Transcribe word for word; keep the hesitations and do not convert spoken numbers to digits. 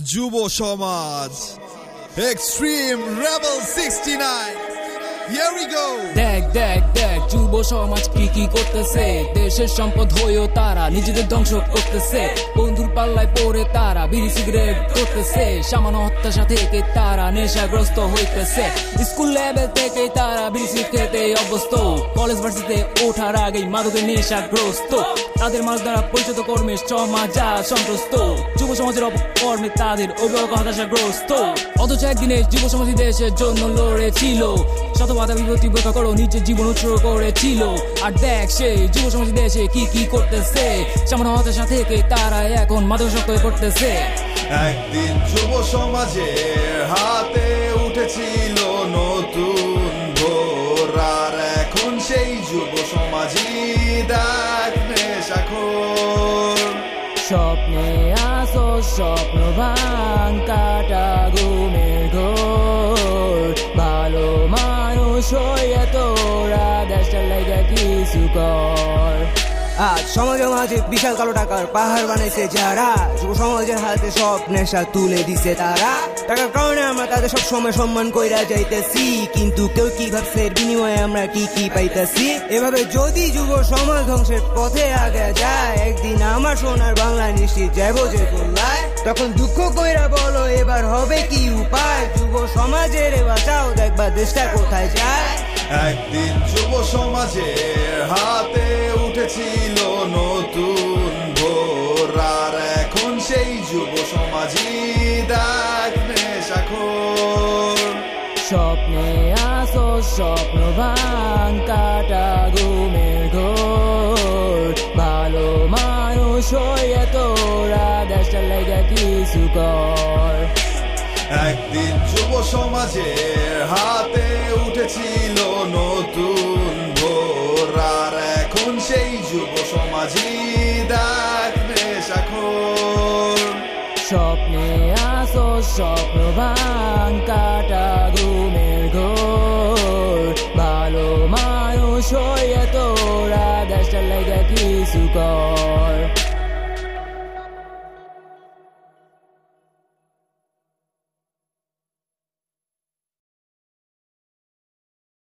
যুব সমাজ extreme rebel sixty nine. Here we go. দেখ দেখ দেখ যুব সমাজ কি কি করতেছে, দেশের সম্পদ হয়েও তারা নিজেদের ধ্বংস করতেছে। বন্ধুর পাল্লায় পড়ে তারা বিড়ি সিগারেট করতেছে, সামান্য হত্যার থেকে তারা নেশাগ্রস্ত হইতেছে। স্কুল লেভেল থেকে তারা বিড়ি সিগারেট খেতে অভ্যস্ত, কলেজ ভার্সিটিতে ওঠার আগেই মাদকের নেশাগ্রস্ত। তাদের মাঝ দ্বারা পরিচিত কর্মে সমাজ সন্তুষ্ট, যুব সমাজের অপকর্মে তাদের অভিভাবক হতাশাগ্রস্ত। অথচ একদিনে যুব সমাজ দেশের জন্য লড়েছিল, শত বাধা বিপত্তি উপেক্ষা করো নিজের জীবন উৎসর্গ করেছিল। আর দেখ সে যুব সমাজ দেশে কি কি করতেছে, সামান্য হতাশা থেকে তারা এখন মাদকাসক্ত হয়ে পড়তেছে। একদিন যুব সমাজের হাতে উঠেছিল নতুন ভোর, আর এখন সেই যুব সমাজই দেখ নেশাখোর। স্বপ্নে আসো স্বপ্ন ভাঙ কাটা ঘুমের ঘোর, ভালো মানুষ হইয়া তোরা দেশটার লাইগা কিছু কর। আজ সমাজের মাঝে বিশাল কালো টাকার পাহাড় বানাইছে যারা, যুব সমাজের হাতে সব নেশা তুলে দিছে তারা। টাকার কারণে আমরা তাদের সব সময় সম্মান কইরা যাইতেছি, কিন্তু কেউ কি ভাবছে এর বিনিময়ে আমরা কি কি পাইতেছি। এভাবে যদি যুব সমাজ ধ্বংসের পথে আগে যায়, একদিন আমার সোনার বাংলা নিশ্চিত যাবো যে গোল্লায়। তখন দুঃখ কইরা বলো এবার হবে কি উপায়, যুব সমাজের বাঁচাও দেখবা দেশটা কোথায় যায়। একদিন যুব সমাজের হাতে উঠেছিল নতুন ভোর, আর এখন সেই যুব সমাজই দেখ নেশাখোর। স্বপ্নে আসো স্বপ্ন ভাঙ কাটা ঘুমের ঘোর, ভালো মানুষ হইয়া তোরা দেশটার লাইগা কিছু কর। একদিন যুব সমাজের হাতে উঠেছিল নতুন ভোর, আর এখন সেই যুব সমাজই দেখ নেশাখোর। স্বপ্নে আসো স্বপ্ন ভাঙ কাটা ঘুমের ঘোর, ভালো মানুষ হইয়া তোরা দেশটার লাইগা কিছু কর।